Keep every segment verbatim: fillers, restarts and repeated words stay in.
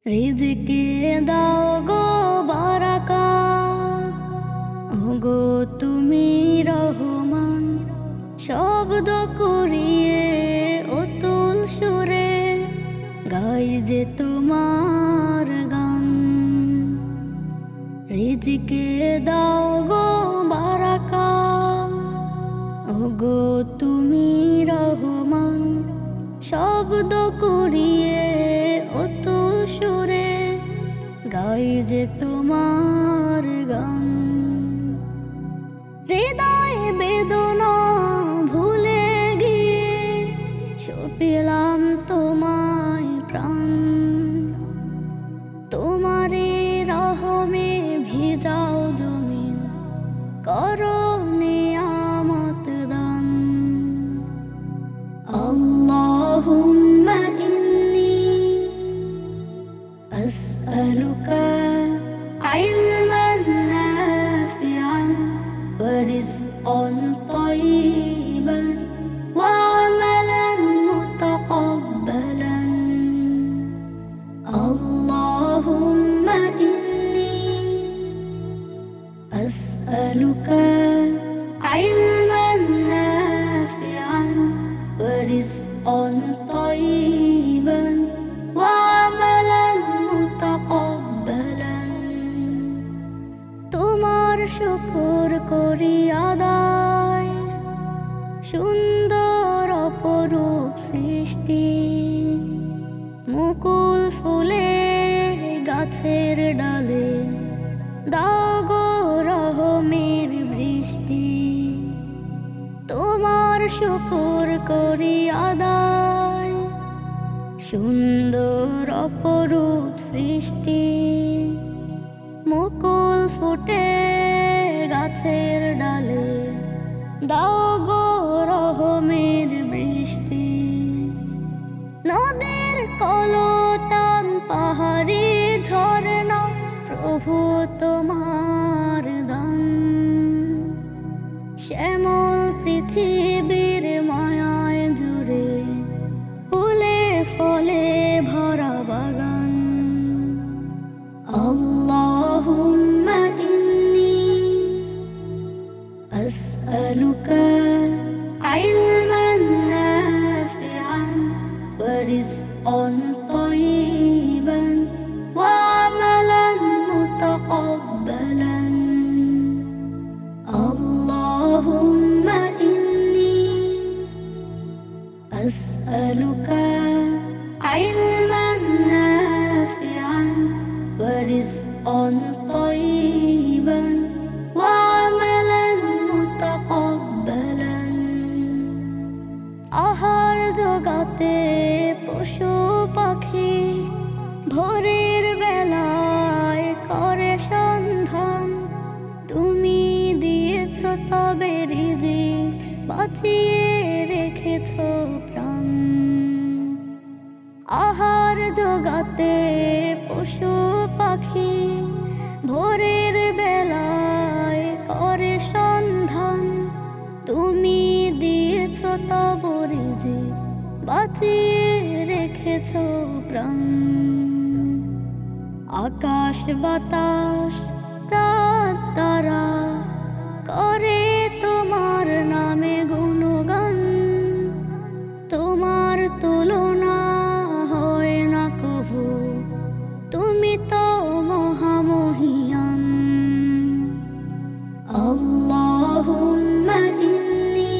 রিজিকে দাও গো বারাকা, ওগো তুমি রহমান। শব্দ করিয়ে অতুল সুরে গাই যে তোমার গান। রিজিকে দাও গো বারাকা, ওগো তুমি রহমান। শব্দ করিয়ে অতুল সুরে গাই যে তোমার গান। হৃদয় বেদনা ভুলে গিয়ে সপিলাম তোমায় প্রাণ। তোমারে রহমে ভিজাও জমিন, করো নিয়ামত দান। আল্লাহুম্মা ইন্নী আসআলুকা ইলমান নাফিআন ওয়া রিজকান তাইয়িবান ওয়া আমালান মুতাকাব্বালান। আল্লাহুম্মা ইন্নী আসআলুকা ইলমান নাফিআন ওয়া রিজকান তাইয়িবান ওয়া আমালান মুতাকাব্বালান। তোমার শুকর করি আদায়, সুন্দর অপরূপ সৃষ্টি। মুকুল ফুলে গাছের ডালে দাও গো রহমের বৃষ্টি। তোমার শুকর করি আদায়, সুন্দর অপরূপ সৃষ্টি। মুকুল ফুটে গাছের ডালে দাও গো রহমের বৃষ্টি। নদের কলতান পাহাড়ি ঝরনা প্রভু তোমার দান। শ্যামল পৃথিবীর মায়ায় জুড়ে ফুলে ফলে ভরা বাগান। আল্লাহুম্মা ইন্নী আসআলুকা ইলমান নাফিআন ওয়া রিজকান তাইয়িবান ওয়া আমালান মুতাকাব্বালান। আল্লাহুম্মা ইন্নী আসআলুকা ইলমান নাফিআন ওয়া রিজকান তাইয়িবান ওয়া আমালান মুতাকাব্বালান। আহার জগাতে পশু পাখি ভোরের বেলায় করে সন্ধান। তুমি দিয়েছ তবে রিজিক, বাঁচিয়ে রেখেছ প্রাণ। আহার জগাতে পশু পাখি ভোরের বেলায় করে সন্ধান। তুমি দিয়েছ তব রিজিক, বাঁচিয়ে রেখেছ প্রাণ। আকাশ বাতাস চাঁদ তারা করে তোমার নামে গুণগান। তোমার তুলনা হয় না কভু, তুমি তো মহামহিয়ান। আল্লাহুম্মা ইন্নী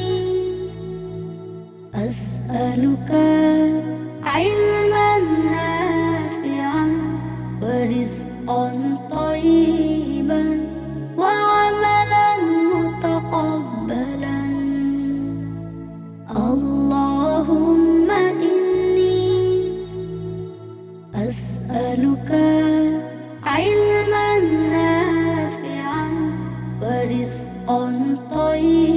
আসআলুকা ইলমান নাফিআন ওয়া রিজকান তাইয়িবান ওয়া আমালান মুতাকাব্বালান। আল্লাহুম্মা ইন্নী আসআলুকা ইলমান নাফিআন ওয়া রিজকান তাইয়িবান